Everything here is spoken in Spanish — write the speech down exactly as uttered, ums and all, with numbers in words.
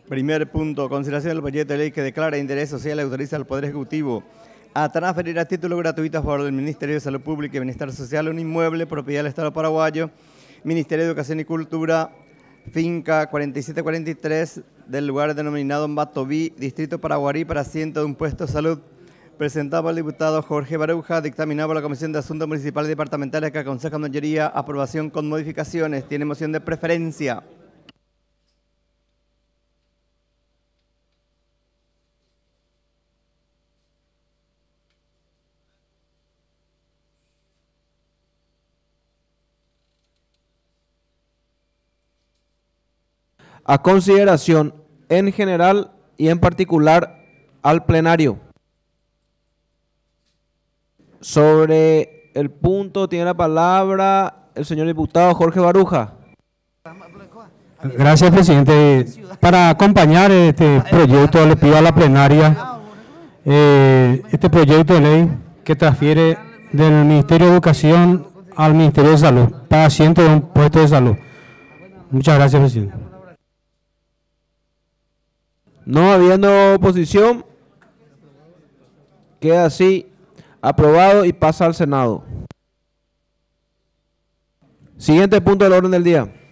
Primer punto, consideración del proyecto de ley que declara de interés social y autoriza al Poder Ejecutivo a transferir a título gratuito a favor del Ministerio de Salud Pública y Bienestar Social un inmueble, propiedad del Estado paraguayo, Ministerio de Educación y Cultura, finca cuarenta y siete cuarenta y tres del lugar denominado Matoví, Distrito Paraguarí, para asiento de un puesto de salud, presentado por el diputado Jorge Baruja, dictaminado por la Comisión de Asuntos Municipales y Departamentales que aconseja mayoría aprobación con modificaciones. Tiene moción de preferencia. A consideración en general y en particular al plenario. Sobre el punto tiene la palabra el señor diputado Jorge Baruja. Gracias, presidente. Para acompañar este proyecto le pido a la plenaria eh, este proyecto de ley que transfiere del Ministerio de Educación al Ministerio de Salud para asiento de un puesto de salud. Muchas gracias, presidente. No habiendo oposición, queda así aprobado y pasa al Senado. Siguiente punto del orden del día.